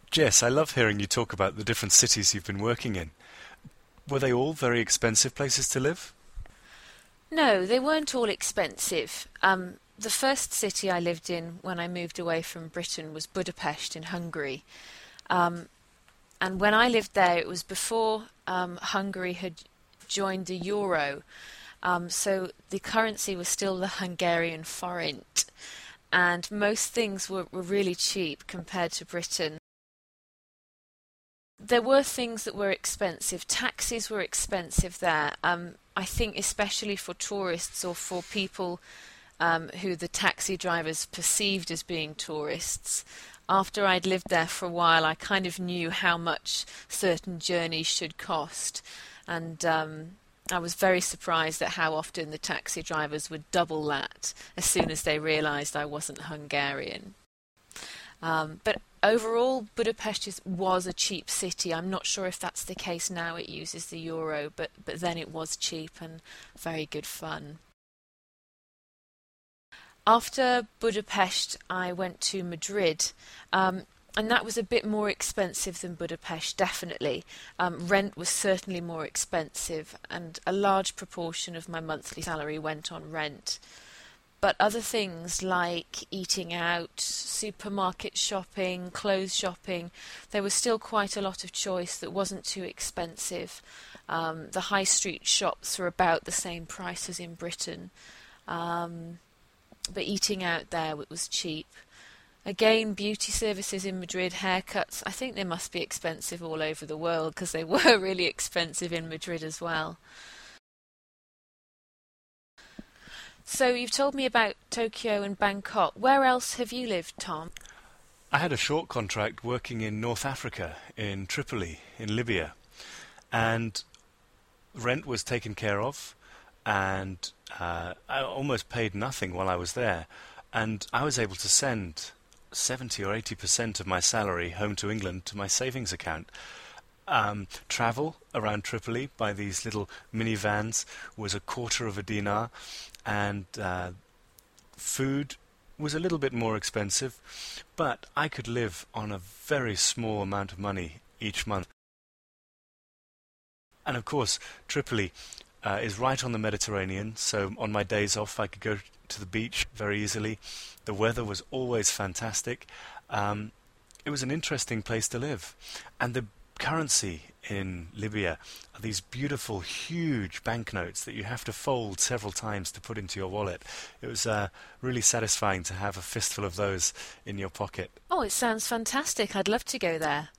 Jess, I love hearing you talk about the different cities you've been working in. Were they all very expensive places to live? No, they weren't all expensive. The first city I lived in when I moved away from Britain was Budapest in Hungary. Um, and when I lived there, it was before Hungary had joined the euro. So the currency was still the Hungarian forint. And most things were really cheap compared to Britain. There were things that were expensive. Taxis were expensive there. I think especially for tourists or for people who the taxi drivers perceived as being tourists. After I'd lived there for a while, I kind of knew how much certain journeys should cost. And I was very surprised at how often the taxi drivers would double that as soon as they realised I wasn't Hungarian. But overall, was a cheap city. I'm not sure if that's the case now. It uses the euro, but then it was cheap and very good fun. After Budapest, I went to Madrid, and that was a bit more expensive than Budapest, definitely. Rent was certainly more expensive, and a large proportion of my monthly salary went on rent. But other things like eating out, supermarket shopping, clothes shopping, there was still quite a lot of choice that wasn't too expensive. The high street shops were about the same price as in Britain. But eating out there, it was cheap. Again, beauty services in Madrid, haircuts, I think they must be expensive all over the world because they were really expensive in Madrid as well. So you've told me about Tokyo and Bangkok. Where else have you lived, Tom? I had a short contract working in North Africa, in Tripoli, in Libya, and rent was taken care of, and I almost paid nothing while I was there, and I was able to send 70 or 80% of my salary home to England to my savings account. Travel around Tripoli by these little minivans was a quarter of a dinar, and food was a little bit more expensive, but I could live on a very small amount of money each month. And of course, Tripoli is right on the Mediterranean, so on my days off I could go to the beach very easily. The weather was always fantastic. It was an interesting place to live. And the currency in Libya are these beautiful, huge banknotes that you have to fold several times to put into your wallet. It was really satisfying to have a fistful of those in your pocket. Oh, it sounds fantastic. I'd love to go there.